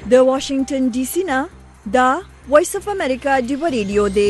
د واشنگټن ډي سي نه دا وایس اف امریکا ډیو ریډیو دی.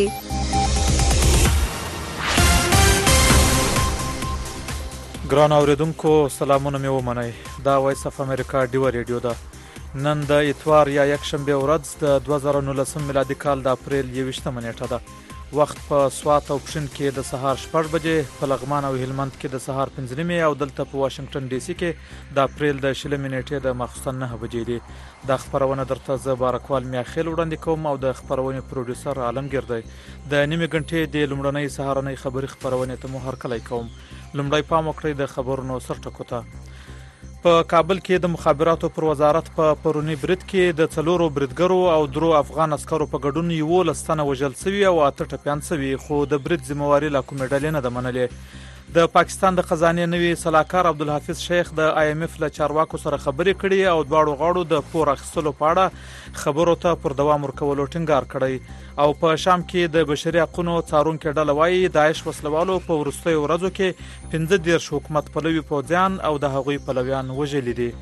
ګران اوریدونکو سلامونه مې ومنئ. دا وایس اف امریکا ډیو ریډیو ده. نن د اتوار یا یکشنبه ورځ د 2019 میلادي کال د اپریل 21 نیټه ده. وخت په سوات او پښین کې د سهار 6 بجې، په لغمان او هلمند کې د سهار 5 نیمې او دلته په واشنگټن ډي سي کې د اپریل د 20 نیټې د ماخوستن 9 بجې دي. دا خبرونه درته زه بارکوال میاخیل وړاندې کوم او د خبرونې پروډوسر عالمګیر دی. د نیمه غنټې د لومړنۍ سهارنۍ خبري خبرونه ته مو هرکلی کوم. لومړی پام وکړئ د خبرونو سرټکو ته. په کابل کې د مخابراتو پر وزارت په پرونی برید کې د 4 بریدګرو او 3 افغان عسکرو په ګډون 11 تنه وژل شوي او 8 ټپیان شوي، خو د برید ذمہواری لا کومه ډلې نه ده منلې. د پاکستان د خزانه نوي صلاحکار عبدالحفیظ شیخ د IMF له چارواکو سره خبرې کړي او دواړو غاړو د پور اخیستلو په اړه خبرو ته پر دوام ورکولو ټینګار کړی. او په شام کې د بشري حقوقو څارونکو ډله وايي داعش وسلوالو په ورستیو ورځو کې 15 حکومت پلوي پوځیان او د هغوی پلویان وژلي دي.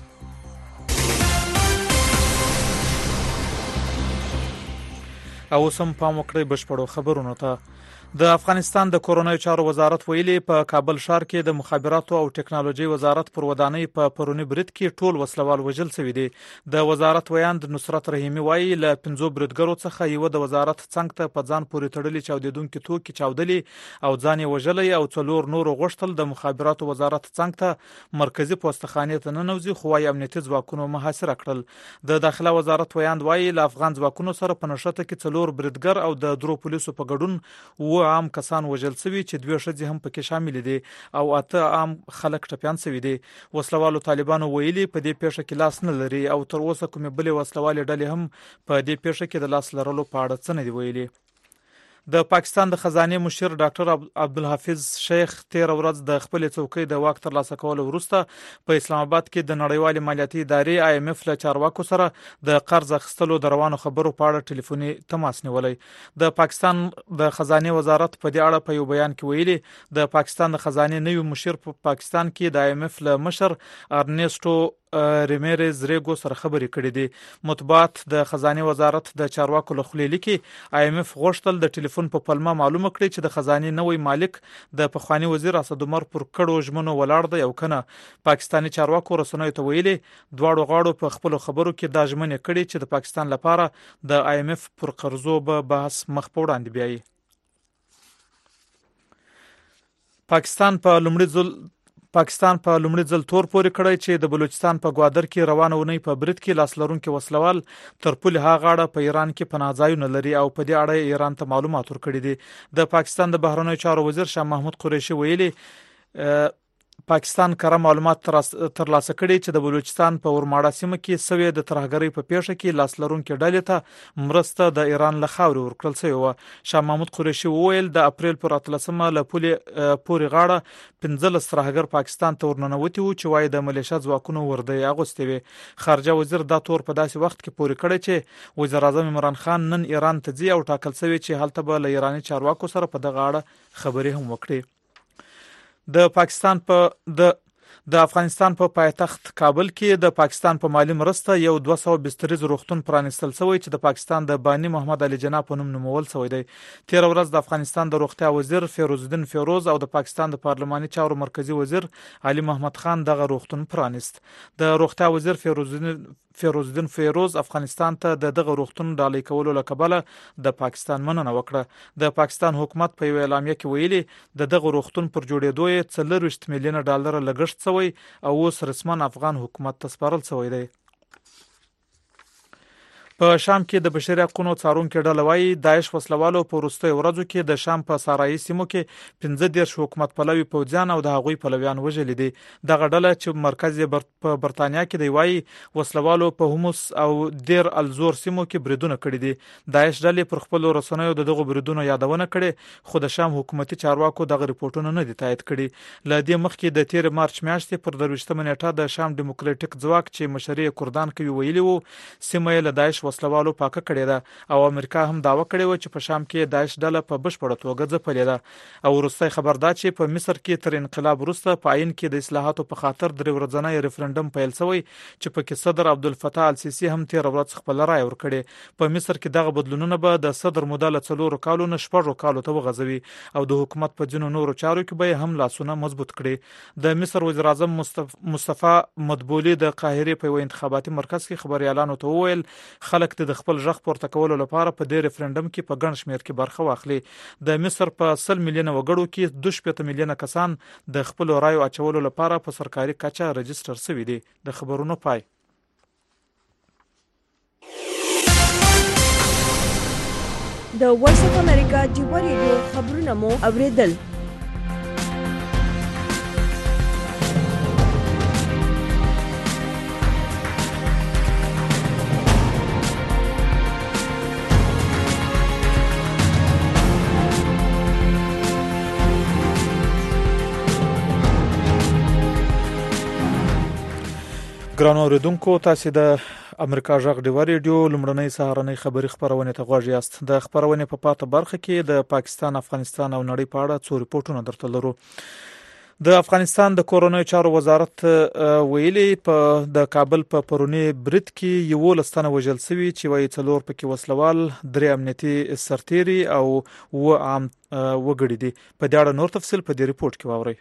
او سم پام وکړئ بشپړو خبرونو ته. د افغانستان د کورونایي چارو وزارت ویلي په کابل ښار کې د مخابراتو او ټکنالوژي وزارت پر ودانۍ په پرونی برید کې ټول وسلوال وژل شوي دي. د وزارت ویاند نصرت رحیمي وایي له 15 بریدګرو څخه یو د وزارت څنګ ته په ځان پورې تړلي چاودیدونکو توکي چاودلي او ځان یې وژلي او 4 نور غوښتل د مخابراتو وزارت څنګ ته مرکزی پوستخانه ته ننوځي، خو وايي امنیتي ځواکونو محاصره کړل. د داخله وزارت ویاند وایي له افغان ځواکونو سره په نښته کې 4 بریدګر او د 3 پولیسو په ګډون و عام کسان وژل شوي چې 2 ښځې هم پکې شامل دي او 8 عام خلک ټپيان شوي دي. وسلوالو طالبانو ویلي په دې پیښه کې لاس نه لري او تر اوسه کومې بلې وسلوالې ډلې هم په دې پیښه کې د لاس لرلو په اړه څه نه دی ویلي. د پاکستان د خزانه مشر ډاکټر عبدالحفیظ شیخ 13 ورځ د خپل څوکۍ د واک ترلاسه کولو وروسته په اسلام آباد کې د نړیوال مالیاتي ادارې IMF له چارواکو سره د قرض اخیستلو د روانو خبرو په اړه ټلیفوني تماس نیولای. د پاکستان د خزانه وزارت په دې اړه په یو بیان کې ویلي د پاکستان د خزانه نوي مشر په پاکستان کې د IMF له مشر ارنېسټو ریمیرز ریګو سره خبرې کړې دي. مطبوعات د خزانه وزارت د چارواکو له خولې لیکي IMF غوښتل د ټلیفون په پلمه معلومه کړي چې د خزانه نوې مالک د پخوانی وزیر اسد عمر پر کړو ژمنو ولاړ دی او کنه. پاکستاني چارواکو رسنیو ته ویلي دواړو غاړو په خپل خبرو کې دا ژمنې کړي چې د پاکستان لپاره د IMF پر قرضو به بحث مخ په وړاندې بیایي. پاکستان په لومړي ځل تور پورې کړی چې د بلوچستان په ګوادر کې روانه ونی په برید کې لاس لرونکو وسلوال تر پوله ها غاړه په ایران کې پناه ځایونه لري او په دې اړه ایران ته معلومات ورکړي دي. د پاکستان د بهرنیو چارو وزیر شاه محمود قریشي ویلي پاکستان کره معلومات ترلاسه کړي چې د بلوچستان په ورماړه سیمه کې سوي د ترهګرۍ په پیښه کې لاس لرونکو ډلې ته مرسته د ایران له خاورې ورکړل شوی و. شاه محمود قریشي وویل د اپریل پر 13مه له پورې غاړه 15 ترهګر پاکستان ته ورننوتي وو چې وايي د ملیشیا ځواکونو ورده اغوستي وي. خارجه وزیر دا تور په داسې وخت کې پورې کړی چې وزیر اعظم عمران خان نن ایران ته ځي او ټاکل شوی چې هلته به له ایرانی چارواکو سره په دغه اړه خبرې هم وکړي. د افغانستان په پایتخت کابل کې د پاکستان په مالی مرسته یو 200 بستریز روغتون پرانستل شوی چې د پاکستان د بانی محمد علي جناح په نوم نومول شوی دی. 13 ورځ د افغانستان د روغتیا وزیر فیروز الدین فیروز او د پاکستان د پارلماني چارو مرکزی وزیر علي محمد خان دغه روغتون پرانست. د روغتیا وزیر فیروز الدین فیروز افغانستان ته دغه روغتون ډالۍ کولو لپاره د پاکستان مننه وکړه. د پاکستان حکومت په یو اعلامیه کې ویلي دغه روغتون پر جوړېدو یې 40 میلیون ډالر لګښت شوی او اوس رسمن افغان حکومت ته سپارل شوی دی. په شام کې د بشري حقوقو څارونکو ډله وايي داعش وسلوالو په وروستیو ورځو کې د شام په سارایي سیمو کې 15 حکومت پلوي پوځیان او د هغوی پلویان وژلي دي. دغه ډله چې مرکز په برتانیا کې دی وايي وسلوالو په هموس او دیر الزور سیمو کې بریدونه کړي دي. داعش ډلې پر خپل رسنیو دغه بریدونو یادونه کړي خو د شام حکومتي چارواکو دغه ریپورتونه نه دي تایید کړي. ل دې مخکې د 13 مارچ میاشتې پر 23 نیټه د شام ډیموکراټیک ځواک چې مشري کردان کوي ویلي وو سیمه له داعش داعش وسلوالو پاکه کړې ده او امریکا هم داوا کړې و چې په شام کې داعش ډله په بشپړه توګه ځپلې ده او وروستۍ خبر دا چې په مصر کې تر انقلاب وروسته په عین کې د اصلاحاتو په خاطر درې ورځنی ریفرندم پیل شوی چې پکې صدر عبدالفتاح السیسی هم تیر ورځ خپل رائے ورکړي په مصر کې دغه بدلونونه به د صدر موده له 4 کالو نه 6 کالو ته وغځوي او د حکومت په ځینو نورو چارو کې به هم لاسونه مضبوط کړي د مصر وزیر اعظم مصطفی مدبولي د قاهره په انتخاباتي مرکز کې خبريالانو ته وویل خلک د خپل ژغ پورته کولو لپاره په دې ریفرندم کې په ګڼ شمېر کې برخه واخلي د مصر په 100 میلیونه وګړو کې 2 میلیونه کسان د خپل رایو اچولو لپاره په سرکاري کچه رجستر شوي دي د خبرونو پای د وایس اف امریکا ډیو ریډیو خبرونه مو اوریدل ګرانو اوریدونکو تاسو د امریکا ژغ ډیو ریډیو لمړنۍ سهارنۍ خبری خبرونه ته غوږ یاست د خبرونه په پاته برخه کې د پاکستان افغانستان او نړۍ په اړه څو ریپورتونه درته لرو د افغانستان د کورونای چارو وزارت ویلي په د کابل په پرونی برید کې یو لستانه وژل شوی چې وایي څلور پکې وسلوال درې امنیتي سرتيري او و عام وګړي دي په دې اړه نور تفصیل په دې ریپورت کې واورئ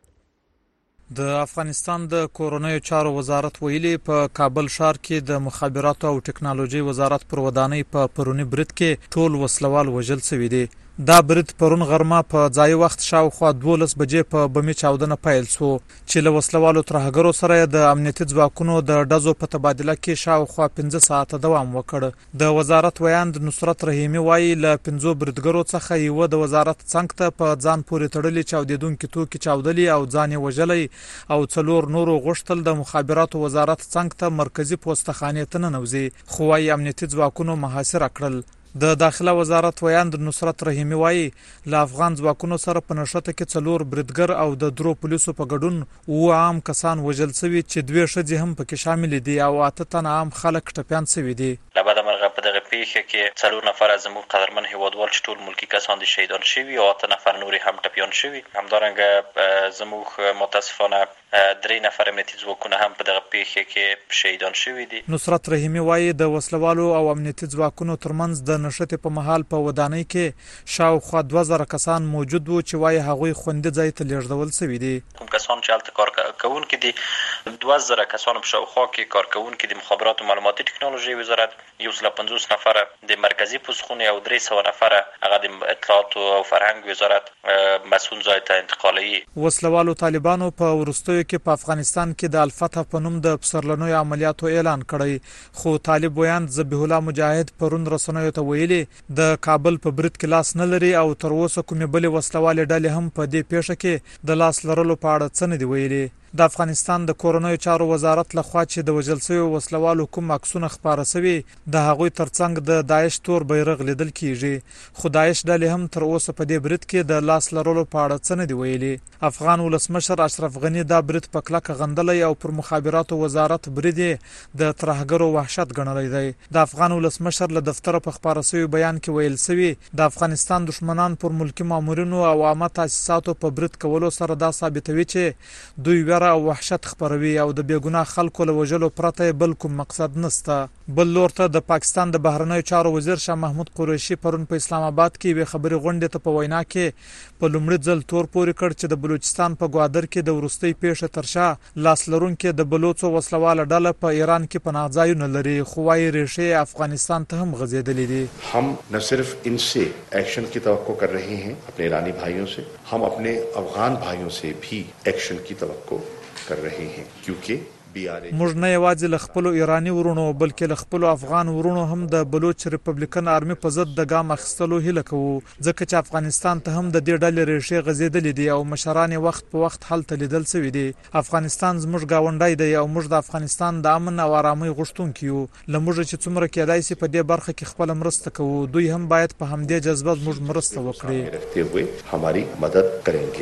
د افغانستان د کورونای چارو وزارت ویلي په کابل ښار کې د مخابراتو او ټکنالوژي وزارت پر ودانۍ په پرونی برید کې ټول وسلوال وژل شوی دي دا برید پرون غرمه په ځای وخت شاوخوا 12 بجې په بمي چاودنه پیل شو چې له وسلوالو ترهګرو سره د امنیتي ځواکونو د ډزو په تبادله کې شاوخوا 15 ساعته دوام وکړ د وزارت ویاند نصرت رحیمی وایي له 15 بریدګرو څخه یو د وزارت څنګ ته په ځان پورې تړلې چاودیدونکو توکي چاودلي او ځان وژلي او څلور نورو غشتل د مخابراتو وزارت څنګ ته مرکزی پوسټخانه ته ننوځي خو وايي امنیتي ځواکونو محاصره کړل د داخله وزارت ویاند نصرت رحیمی وایي له افغان ځواکونو سره په نشته کې څلور بریدګر او د درو پولیسو په ګډون او عام کسان وژل شوي چې دوه ښځې هم پکې شامل دي او اته تنه عام خلک ټپيان شوي دي لبعد مرغه په دغه پیښه کې څلور نفر زموږ قدرمن هیوادوال چې ټول ملکی کسان دي شهیدان شوي او اته نفر نوري هم ټپيان شوي همدارنګه زموږ متاسفانه درې نفر امنیتي ځواکونه هم په دغه پیښه کې شهیدان شوي دي نصرت رحیمی وایي د وسلوالو او امنیتي ځواکونو ترمنځ د نشته په محل په ودانۍ کې شاوخوا 2000 کسان موجود وو چې وايي هغوی خوندې ځای ته لیږدول شوي دي کوم کسان چې هلته کار کوونکي دي 2000 کسان په شاوخوا کې کار کوونکي د مخابراتو معلوماتي ټکنالوژي وزارت 150 نفر د مرکزی پوسخونه او 300 نفر هغه د اطلاعات او فرهنګ وزارت مسؤل ځای ته انتقالي وسلوالو طالبانو په ورستیو کې په افغانستان کې د الفتح په نوم د پسرلنوي عملیاتو اعلان کړی خو طالب ویاند ذبیح الله مجاهد پرون رسنیو ته ویلي د کابل په برید کې لاس نه لري او تر اوسه کومې بلې وسلوالې ډلې هم په دې پیښه کې د لاس لرلو په اړه څه نه دی ویلي د افغانستان د کورونای چارو وزارت لخوا چې د وژل شوی وسلوالو کوم عکسونه خبره شوی د هغوی ترڅنګ د داعش تور بیرغ لیدل کیږي خو داعش ډلې هم تر اوسه په دې برید کې د لاس لرلو په اړه څه نه دی ویلي افغان ولسمشر اشرف غنی دا برید په کلکه غندلی او پر مخابراتو وزارت برید د ترهګرو وحشت ګڼلی دی د افغان ولسمشر له دفتر په خبره شوی بیان کې ویل شوی د افغانستان دشمنان پر ملکی مامورینو او عامه تاسیساتو په برید کولو سره دا ثابتوي چې دوی او وحشت خبروي او د بیګناه خلکو له وژلو پرته بل کوم مقصد نسته بل لور ته د پاکستان د بهرنیو چارو وزیر شاه محمود قریشي پرون په اسلام آباد کې به خبري غونډه ته په وینا کې په لومړي ځل تور پورې کړ چې د بلوچستان په ګوادر کې د ورستۍ پیښه ترشا لاس لرونکو د بلوچو وسلواله ډله په ایران کې پناه ځایونه لري خو وايي ریښې افغانستان ته هم غځېدلې دي हम न सिर्फ इनसे एक्शन की तवक्को कर रहे हैं अपने ईरानी भाइयों से हम अपने अफगान भाइयों से भी एक्शन की तवक्को कर रहे हैं क्योंकि موږ نه یوازې له خپل ایرانی ورونو بلکې له خپل افغان ورونو هم د بلوچ ریپبلیکن آرمي په ضد د ګام اخیستلو هیله کوو ځکه چې افغانستان ته هم د دې ډلې ریښې غځېدلې دي او مشران وخت په وخت حل لیدل شوی دي افغانستان زموږ گاونډی دی او موږ د افغانستان د امن او آرامۍ غوښتونکو یو لموږ چې څومره کېدای شي په دې برخه کې خپل مرسته کوو دوی هم باید په همدې جذبه موږ مرسته وکړي रखते हुए हमारी मदद करेंगे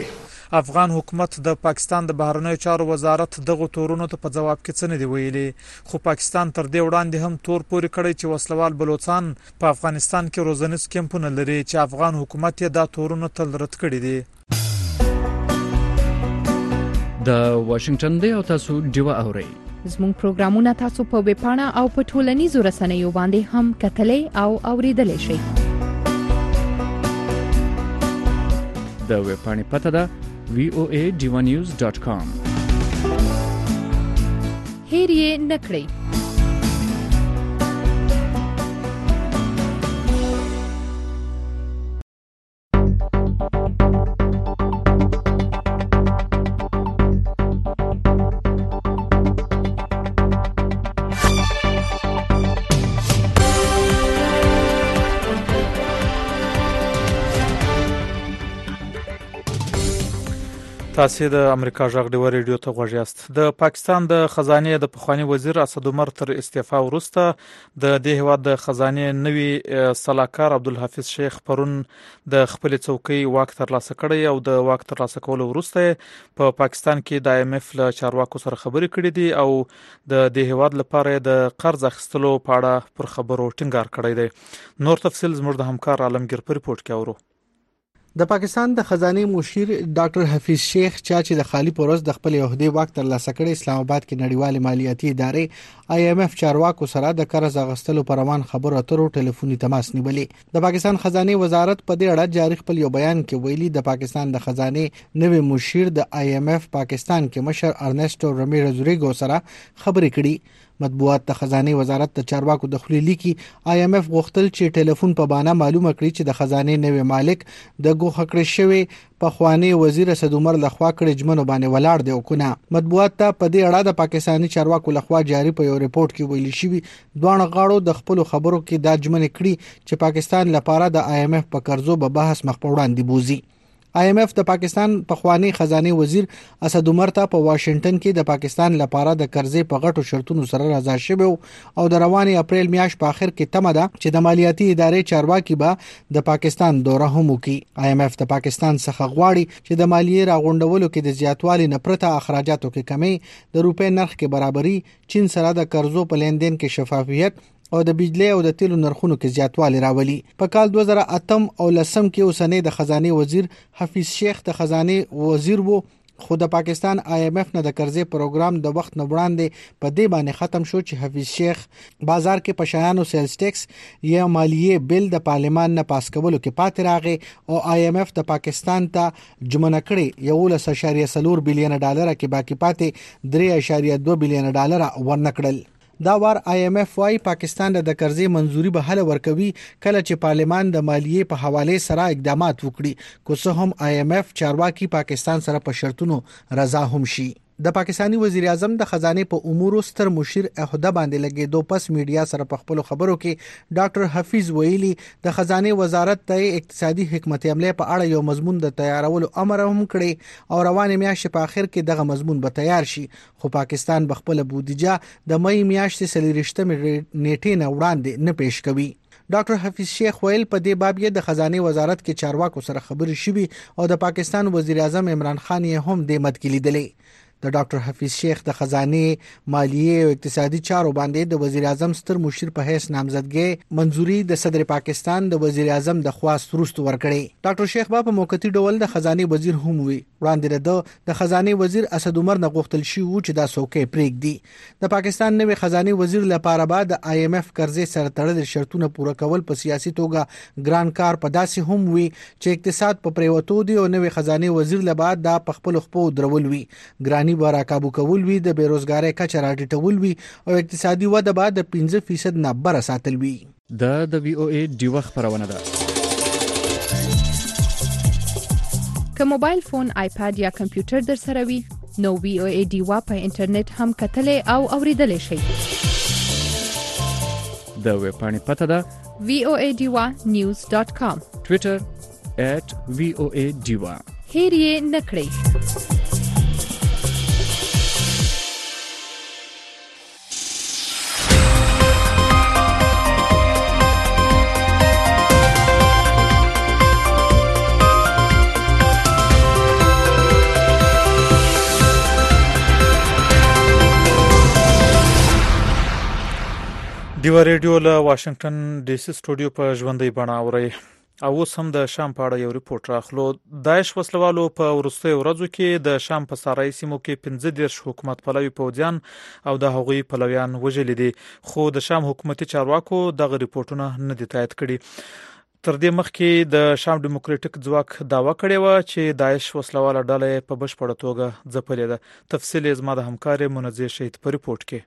افغان حکومت د پاکستان د بهرنیو چارو وزارت دغه تورونو ته په جواب کې څه نه دی ویلي، خو پاکستان تر دې وړاندې هم تور پورې کړی چې وسلوال بلوچستان په افغانستان کې روزنیز کیمپونه لري چې افغان حکومت یې دا تورونه تل رد کړي دي. د واشنگټن دی او تاسو ډیوه اورئ. زموږ پروګرامونه تاسو په ویب پاڼه او په ټولنیزو رسنیو باندې هم کتلای او اوریدلای شئ. د ویب پاڼې پته ده voadivanews.com. هیر یې نکړئ. تاسو د امریکا غږ ډیو ریډیو ته غوږ یاست. د پاکستان د خزانه د پخوانی وزیر اسد عمر تر استعفا وروسته د دې هواد د خزانه نوی صلاحکار عبدالحفیظ شیخ پرون د خپل څوکۍ واک ترلاسه کړی او د واک ترلاسه کولو وروسته په پاکستان کې د IMF له چارواکو سره خبرې کړې دي او د دې هواد لپاره د قرض اخیستلو په اړه پر خبرو ټینګار کړی دی. نور تفصیل زموږ د همکار عالمگیر په ریپورت کې اورو. د پاکستان د خزانه مشیر ډاکټر حفیظ شیخ چې د خالی پروز د خپل عہدې واک ترلاسه کړي اسلام آباد کې نړیوال مالیاتي ادارې IMF چارواکو سره د قرض اخیستلو پر روان خبرو اترو ټلیفوني تماس نیولې. د پاکستان خزانه وزارت په دې اړه جاری خپل یو بیان کې ویلي د پاکستان د خزانه نوی مشیر د IMF پاکستان کې مشر ارنسټو رمیرز ریګو سره خبرې کړي. مطبوعات د خزانه وزارت د چارواکو د خلیلي کې IMF غوښتل چې ټلیفون په بانه معلومه کړي چې د خزانه نوی مالک د ګوښه کړی شوی په خوانی وزیر اسد عمر لخوا کړي جمنو باندې ولاړ دی او کنه. مطبوعات ته په دې اړه د پاکستاني چارواکو لخوا جاری په یو ریپورت کې ویل شوی دوه غاړو د خپل خبرو کې دا جمنه کړي چې پاکستان لپاره د IMF په قرضو به بحث مخ په وړاندې بوزي. IMF د پاکستان پخوانی خزانه وزیر اسد عمر ته په واشنگټن کې د پاکستان لپاره د قرضې په غټو شرطونو سره رضا شوی او د رواني اپریل میاشت په اخر کې تمه ده چې د مالیاتي ادارې چارواکي به د پاکستان دوره هم وکړي. IMF د پاکستان څخه غواړي چې د مالیې راغونډولو کې د زیاتوالي نه پرته اخراجاتو کې کمی، د روپې نرخ کې برابري، چین سره د قرضو په لیندین کې شفافیت او د بجلی او د تیلو نرخونو کې زیاتوالی راولي. په کال 2008 او 2010 کې اوسنۍ د خزانه وزیر حفیظ شیخ د خزانه وزیر وو، خو د پاکستان IMF نه د قرضې پروګرام د وخت نه وړاندې په دې باندې ختم شو چې حفیظ شیخ بازار کې پشایانو سیلز ټیکس یا مالیه بل د پارلمان نه پاس کولو کې پاتې راغی او IMF د پاکستان ته جمنه کړي 11.4 بلین ډالر کې باقی پاتې 3.2 بلین ډالر ورنکړل. دا وار IMF وايي پاکستان د قرضې منزوري به حل ورکوي کله چې پارلمان د مالیې په حواله سره اقدامات وکړي، کو څه هم IMF چارواکي پاکستان سره په شرطونو رضا هم شي. د پاکستانی وزیر اعظم د خزانه په امور ستر مشیر عہده باندې لګیدو پس میډیا سره په خپل خبرو کې ډاکټر حفیظ ویلي د خزانه وزارت ته اقتصادي حکمت عمله په اړه یو مضمون د تیارولو امر هم کړی او روانه میاشت په اخر کې دغه مضمون به تیار شي، خو پاکستان بخپل بودیجه د مې میاشتې 30 نیټې نه وړاندې نه پیش کوي. ډاکټر حفیظ شیخ ویل په دې باب د خزانه وزارت کې چارواکو سره خبرې شوې او د پاکستان وزیر اعظم عمران خان یې هم د مد کې لیدلې. د ډاکټر حفیظ شیخ د خزانه مالیه او اقتصادي چارو باندې د وزیر اعظم ستر مشیر په حیث نامزدګي منزوري د صدر پاکستان د وزیر اعظم د خواست وروسته ورکړي. ډاکټر شیخ په موقتی ډول د خزانه وزیر هم وي. وړاندې د خزانه وزیر اسد عمر نه غوښتل شي چې دا څوکۍ پرېږدي. د پاکستان نوی خزانه وزیر لپاره بعد IMF قرضې سره تړل شرطونه پوره کول په سیاسي توګه ګران کار په داسې هم وي چې اقتصاد په پریوتو دی او نوی خزانه وزیر لپاره د خپل خپو درول وي، ګرانی به راکابو کول وي، د بیروزګاری کچه راټیټول وي او اقتصادي وده به د 5% نه بر ساتل وي. د VOA ډیوه خبرونه ده. که موبایل فون، آیپاد یا کمپیوټر در سره وي نو VOA ډیوه په انټرنیټ هم کتلې او اوریدلې شئ. د ویب پاڼې پته ده voadivanews.com. ټویټر @VOA Diva. هیر یې نکړئ. دیوا ریډیو له واشنگټن ډي سي سټوډیو په ژوندۍ بڼه اوري او اوس هم د شام په اړه یو ریپورت راخلو. داعش وسلوالو په وروستیو ورځو کې د شام په سارای سیمو کې 15 حکومت پلوي پوځیان او د هغوی پلویان وژل دي، خو د شام حکومتي چارواکو دغه ریپورتونه نه دي تایید کړي. تر دې مخکې د شام ډیموکراټیک ځواک داوا کړې و چې داعش وسلواله ډله په بشپړه توګه ځپلې ده. تفصیل زما د همکار منزه شهید په ریپورت کې.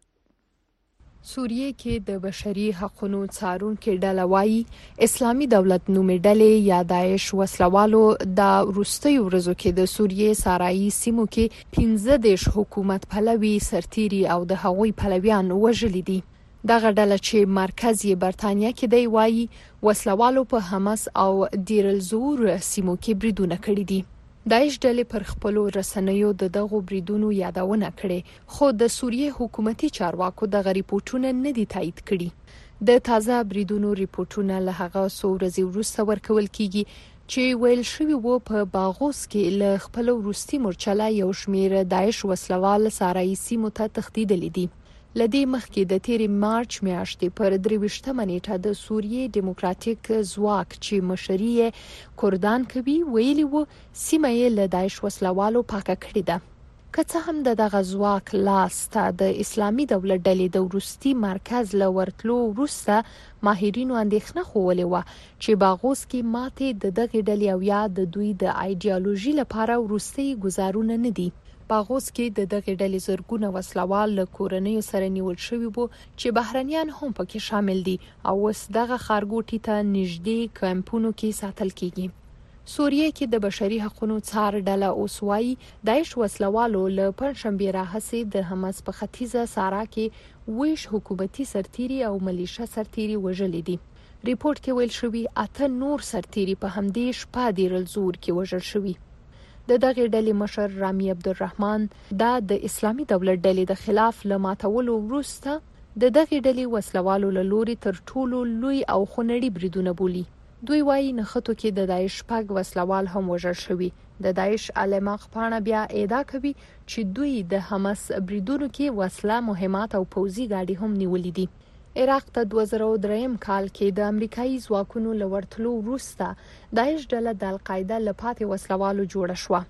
سوریه کې د بشري حقوقو څارونکو ډله وايي اسلامي دولت نومې ډلې یا داعش وسلوالو د وروستیو ورځو کې د سوریه سارایي سیمو کې 15 حکومت پلوي سرتیري او د هغوی پلویان وژلي دي. دغه ډله چې مرکز یې برتانیا کې دی وايي وسلوالو په حماس او دیر الزور سیمو کې بریدونه کړي دي. داعش ډلې پر خپل رسنیو د دغو بریدونو یادونه کړې، خو د سوریه حکومتي چارواکو دغه ریپورتونه نه دي تایید کړي. د تازه بریدونو ریپورتونه له هغه څو ورځې وروسته ورکول کیږي چې ویل شوی وو په باغوس کې له خپل وروستي مورچله یو شمیر داعش وسلوال سارایي سیمو ته تښتیدلي دي. لدې مخکې د تیر مارچ میاشتې پر 23 نیټه د سوریه ډیموکراټیک ځواک چې مشري کردان کوي ویلي وو سیمه یې له داعش وسلوالو پاکه کړې ده. که څه هم دغه ځواک لاس ته د اسلامي دولت ډلې د وروستي مرکز له ورتلو وروسته ماهرینو اندېښنه خوولې وه چې باغوس کې ماتې د دغې ډلې او یا د دوی د ایډیالوژي لپاره وروستي ګزارونه نه دي. باغوس کې د دغې ډلې زرګونه وسلوال له کورنیو سره نیول شوي وو چې بهرنیان هم پکې شامل دي او اوس دغه ښارګوټي ته نږدې کمپونو کې ساتل کیږي. سوریه کې د بشري حقوقو څار ډله اوس وايي داعش وسلوالو له پنځشنبه راهیسې د حماس په ختیځه سارا کې ویش حکومتي سرتیري او ملیشه سرتیري وژلي دي. ریپورت کې ویل شوی 8 نور سرتیري په همدې شپه دیر الزور کې وژل شوي. د دغه ډلې مشر رامي عبدالرحمن دا د اسلامي دولت ډلې د خلاف لماتولو وروسته د دغه ډلې وسلوالو له لوري تر ټولو لوی او خونړي بریدونه بولي. دوی وايي نخښتو کې د داعش پاک وسلوال هم وژل شوي. د داعش علماء پاڼه بیا ادعا کوي چې دوی د حماس بریدونو کې وسله مهمات او پوځي گاډي هم نیولې دي. عراق ته 2003 کال کې د امریکایي ځواکونو لورتلو وروسته داعش ډله د القاعده لپاره وسلوالو جوړه شوه.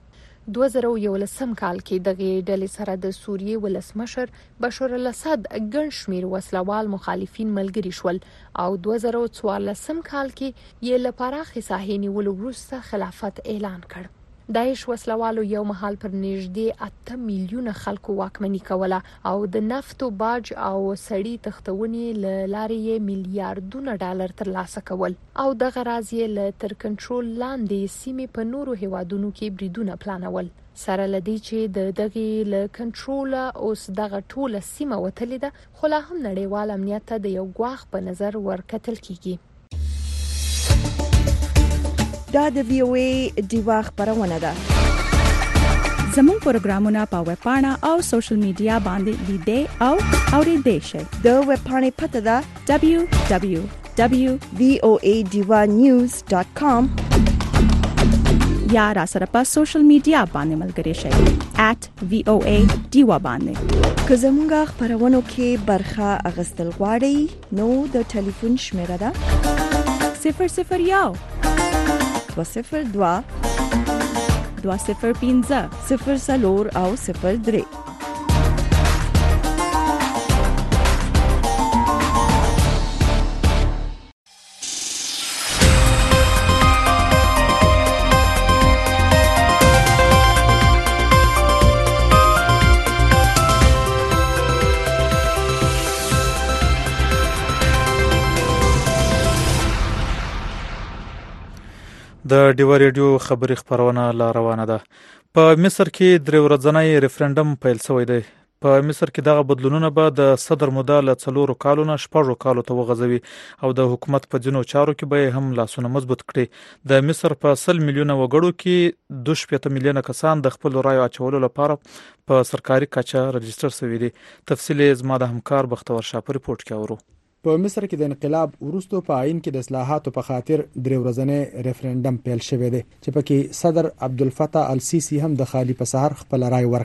2011 کال کې دغه ډلې سره د سوریه ولسمشر بشار الاسد ګڼ شمیر وسلوال مخالفین ملګري شول او 2014 کال کې یې لپاره خصاحي نیولو وروسته خلافت اعلان کړ. داعش وسلوالو یو مهال پر نږدې 8 میلیونه خلکو واکمني کوله او د نفتو باج او سړي تختونې له لارې میلیارډونه ډالر ترلاسه کول او دغه راز یې له تر کنټرول لاندې سیمې په نورو هیوادونو کې بریدونه پلانول. سره لدی چې د دغه له کنټرول اوس دغه ټوله سیمه وتلې ده، خو لا هم نړیوال امنیت ته د یو غواخ په نظر ورکتل کیږي. دا د وی او ای دیوا خبرونه ده. زموږ پروګرامونه په ویب پاڼه او سوشل میډیا باندې لیدئ او اوریدئ شئ. د ویب پاڼې پته ده www.voadivanews.com یا را سره په سوشل میډیا باندې ملګري شئ @voadiva باندې. که زموږ خبرونو کې برخه اغستل غواړئ نو د ټلیفون شمیره ده 001 202 205 04 او 03. د ډیوا ریډیو خبري خبرونه لا روانه ده. په مصر کې درې ورځنی ریفرندم پیل شوی دی. په مصر کې دغه بدلونونه به د صدر موده له 4 کالو نه 6 کالو ته وغځوي او د حکومت په ځینو چارو کې به هم لاسونه مضبوط کړي. د مصر په 100 میلیونه وګړو کې 2.5 میلیونه کسان د خپل رایو اچولو لپاره په سرکاري کچه رجستر شوي دي. تفصیل زما د همکار بختور شاه په ریپورت کې اورو. په مصر کې د انقلاب وروسته په عین کې د اصلاحاتو په خاطر درې ورځنی ریفرندم پیل شوی دی چې پکې صدر عبدالفتاح السیسی هم د خالی په سحر خپل رائے ورکړه.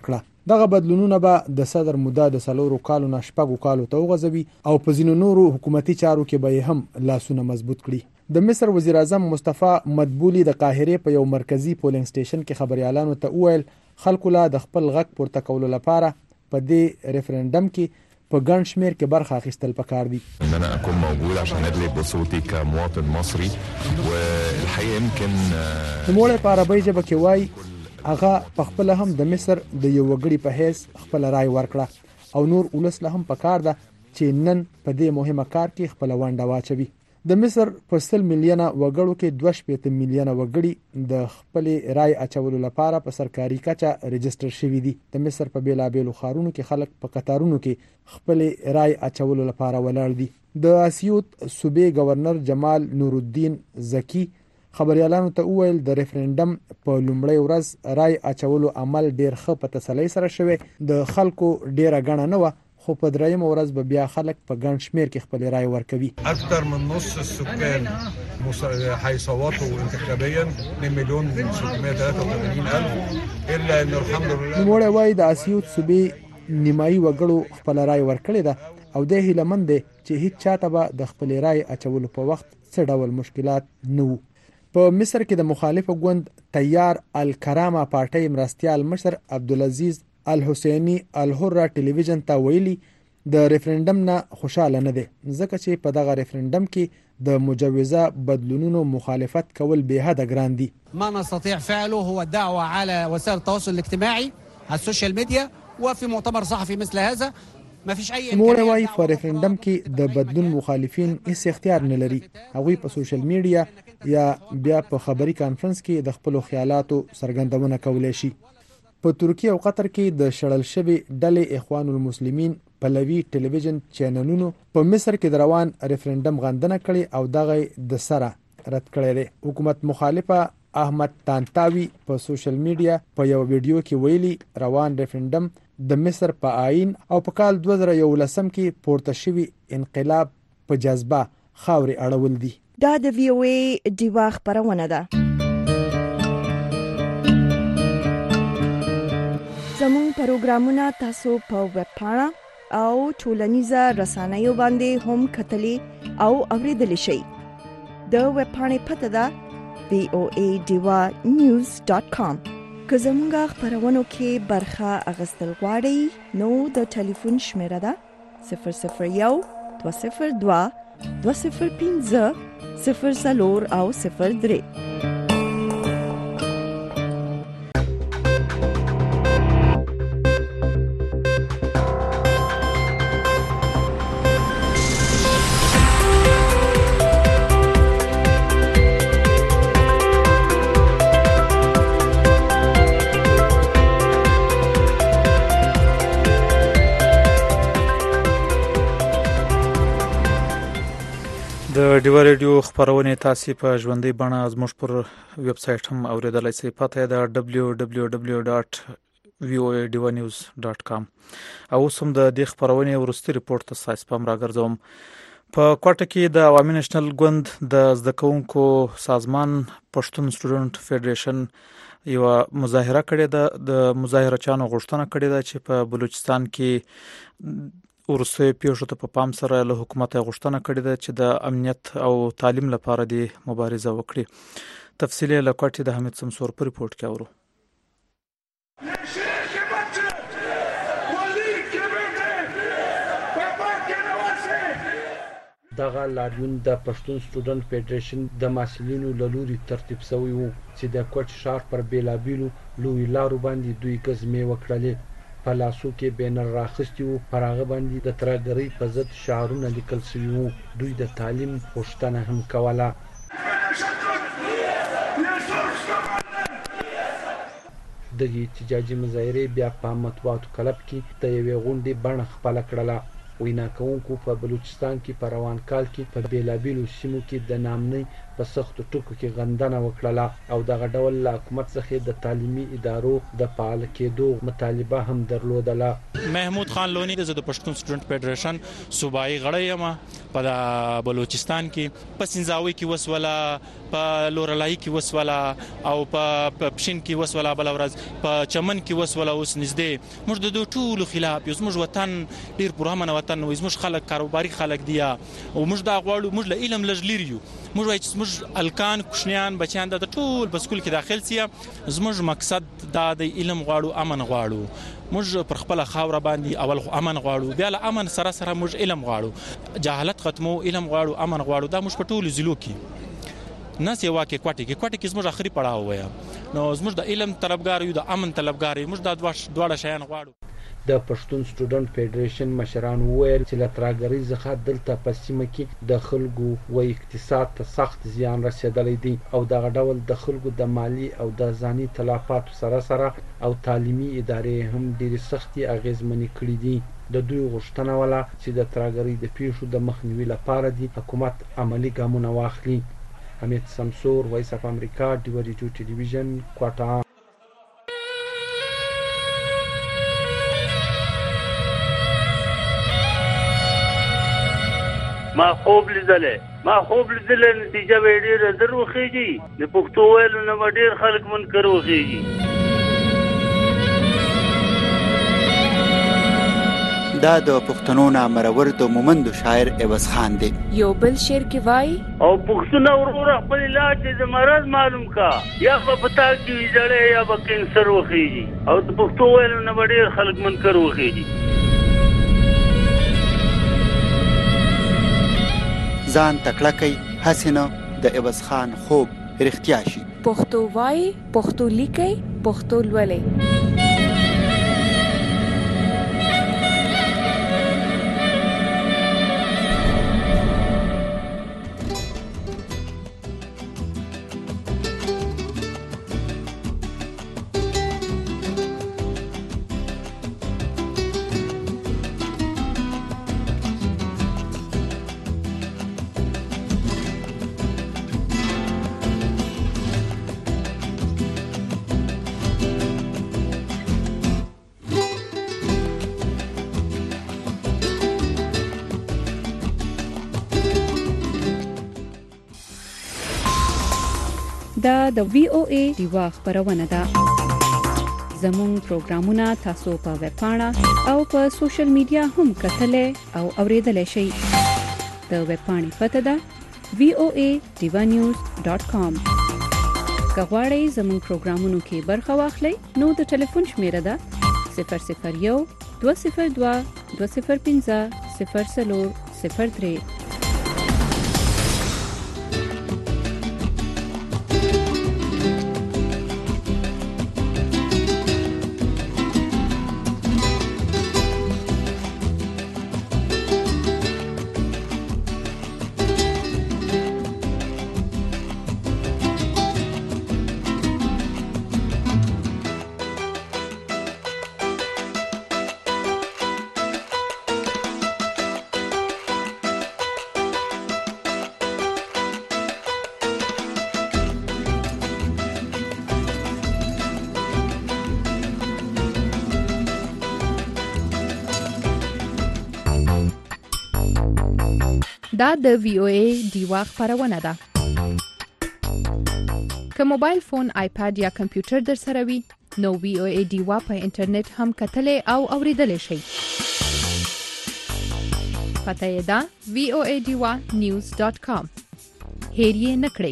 دغه بدلونونه به د صدر موده د 4 کالو نه 6 کالو ته وغځوي او په ځینو نورو حکومتي چارو کې به هم لاسونه مضبوط کړي. د مصر وزیر اعظم مصطفی مدبولي د قاهره په یو مرکزی پولینګ سټیشن کې خبريالانو ته وویل خلکو لا د خپل غږ پورته کولو لپاره په دې ریفرندم کې په ګڼ شمیر کې برخه اخیستل پکار دي. ان انا اكون موجود عشان ادلي بصوتي كمواطن مصري والحقيقه يمكن موږ په عربی ژبه کې وای هغه په خپل هم د مصر د یو وګړي په حیث خپل رائے ورکړه او نور ولس له هم پکار ده چې نن په دې مهمه کار کې خپل ونډه واچوي. د مصر په 100 میلیونه وګړو کې 2 میلیونه وګړي د خپل رائے اچولو لپاره په سرکاري کچه ريجستره شوي دي. د مصر په بیلابېلو ښارونو کې خلک په قطارونو کې خپل رائے اچولو لپاره ولاړ دي. د اسیوط صوبې گورنر جمال نور الدین زکی خبريالانو ته وویل د ریفرندم په لومړی ورځ رائے اچولو عمل ډیر ښه په تسلۍ سره شوی. د خلکو ډیره غڼه نه و خو په دریم ورځ به بیا خلک په ګڼ شمیر کې خپل رائے ورکوي. اكثر من نص السكان حيصوتوا انتخابيا 2,683,000 الا ان الحمد لله. موږ وايي د اسیوط صوبې نیمایي وګړو خپل رائے ورکړي ده او د هیلمند دي چې هیڅ چاته به د خپل رائے اچولو په وخت څه ډول مشکلات نه وو. په مصر کې د مخالف ګوند تیار الکرامه پارټي مرستيال مشر عبدالعزيز الحسيني الحره ټلویزیون ته ویلي د ریفرندم نه خوشاله نه دي ځکه چې په دغه ریفرندم کې د مجوزه بدلونونو مخالفت کول به حد ګران دي. ما نستطيع فعله هو الدعوه على وسائل التواصل الاجتماعي على السوشيال ميديا وفي مؤتمر صحفي مثل هذا. ما فيش اي امور وايي په ریفرندم کې د بدلون مخالفین هیڅ اختیار نه لري. هغوی په سوشل میډیا یا بیا په خبري کانفرنس کې د خپل خیالاتو څرګندونه کولای شي. په ترکیه او قطر کې د شړل شوی ډلې اخوان المسلمین پلوي ټلویزیون چینلونو په مصر کې د روان ریفرندم غندنه کړې او دغه د سره رد کړی دی. حکومت مخالفه احمد تانتاوی په سوشل میډیا په یو ویډیو کې ویلي روان ریفرندم د مصر په آئین او په کال 2011 کې پورته شوی انقلاب په جذبه خاوري اړول دي. دا د وی او ای دیوا خبرونه ده. زموږ پروګرامونه تاسو په ویب پاڼه او ټولنیزه رسنیو باندې هم کتلی او اوریدلی شئ. د ویب پاڼې پته ده voadivanews.com. که زموږ خبرونو کې برخه اغستل غواړئ نو د ټلیفون شمیره ده 001 202 205 0 او 03. د ډیوا ریډیو خبرونه تاسو په ژوندۍ بڼه زموږ پر ویب سټ هم اوریدلای شئ. پته ده www.voadivanews.com. او سم د دې خبرونه ورستي ریپورت تاسو پام راګرځوم. په کوټه کې د عوامي نېشنل ګوند د زده کوونکو سازمان پښتون سټوډنټ فدریشن یو مظاهره کړې ده. د مظاهره چانو غوښتنه کړې ده چې په بلوچستان کې ورسته پیښو ته په پام سره له حکومت غوښتنه کړې ده چې د امنیت او تعلیم لپاره د مبارزه وکړي. تفصیلی له کوټې د حمید سمسور په ریپورت کې اورو. دغه لاریون د پښتون سټوډنټ فدریشن د مسلینو لوري ترتیب شوی وو چې د کوټ شهر پر بیلابیلو لوی لارو باندې دوی غزمه وکړلې. په لاسو کې بینر راخستی وو، پر هغه باندې د ترګری په ضد شعارونه لیکل شوي وو. دوی د تعلیم غوښتنه هم کوله. دغه احتجاجي مظاهره بیا په مطبوعاتو کلب کې د یوې غونډې بڼه خپل کړله. وینا کوونکو په بلوچستان کې په روان کال کې په بیلابیلو سیمو کې د نامنۍ په سختو ټکو کې غندنه وکړه او دغه ډول له حکومت څخه د تعلیمي ادارو د فعال کېدو مطالبه هم درلودله. محمود خان لونی د پښتون سټوډنټ فدریشن صوبایي غړی یم په بلوچستان کې په سنځاوي کې وسوله په لورلای کې وسوله او په پښین کې وسوله بل ورځ په چمن کې وسوله اوس نږدې موږ د دوه ټولو خلاف یو موږ وطن ډیر پرامن وطن وي موږ خلک کاروباري خلک دي او موږ دا غواړو موږ له علم لجلیریو موږ وایو چې موږ الکان کوشنیان بچیان د ټول په سکول کې داخل سي زموږ مقصد دا د علم غواړو امن غواړو موږ پر خپل خاور باندې اول امن غواړو بیا له امن سره سره موږ علم غواړو جهالت ختمو علم غواړو امن غواړو دا موږ په ټولو ضلعو کې ناس یو واکه کوټه کې زموږ اخري پړاو وای نو زموږ د علم طلبګار یو د امن طلبګار یو موږ د دواړه شیان غواړو. د پښتون سټوډنټ فدریشن مشران وویل چې له ترهګرۍ څخه دلته په سیمه کې د خلکو و اقتصاد ته سخت زیان رسیدلی دی او دغه ډول د خلکو د مالی او د ځاني تلفاتو سره او تعلیمي ادارې هم ډېرې سختې اغېزمنې کړې دي. د دوی غوښتنه ولا چې د ترهګرۍ د پیښو د مخنیوي لپاره دی حکومت عملی ګامونه واخلي. حمید سمسور، وایس اف امریکا، ډیو ریډیو ټلویزیون، کوټه. ما خوب لیدلې نتیجه به ډېره در وخیږي د پښتو ویلو نه ډېر خلک منکر وخیږي. دا د پښتنو نامرور د مومند شاعر عوض خان دی. یو بل شعر کې وای او پښتون ورور خپل علاج د مرض معلوم کا یا په پتا کې جړې یا په کینسر وخیږي او د پښتو ویلو نه ډېر خلک منکر وخیږي. ځان تکړه کوي حسینه د عوض خان خوب رښتیا شي. پښتو وای پښتو لیکي پښتو لولي. دا د وی او ای دیوا خبرونه ده. زموږ پروګرامونه تاسو په ویب پاڼه او په سوشل میډیا هم کتلای او اوریدلای شئ. د ویب پاڼې پته ده voadevanews.com. کغواړئ زموږ پروګرامونو کې برخه واخلئ نو د ټلیفون شمیره ده 001 202 205 0403. دا د وی او ای دیوا خبرونه ده. که موبایل فون، آیپاد یا کمپیوټر در سره وي نو وی او ای دیوا په انټرنیټ هم کتلای او اوریدلای شئ. پته یې ده voadevanews.com. هیر یې نکړئ.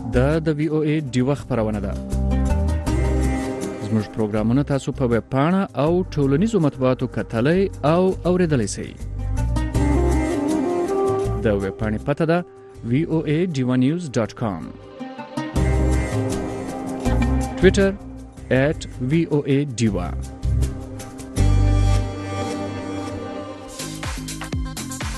د وی او ای ډیوه خبرونه ده. زموږ پروګرامونه تاسو په ویب پاڼه او ټولنیزو مطبوعاتو کتلای او اوریدلای شئ. د ویب پاڼې پته ده voadivanews.com. Twitter @voadiva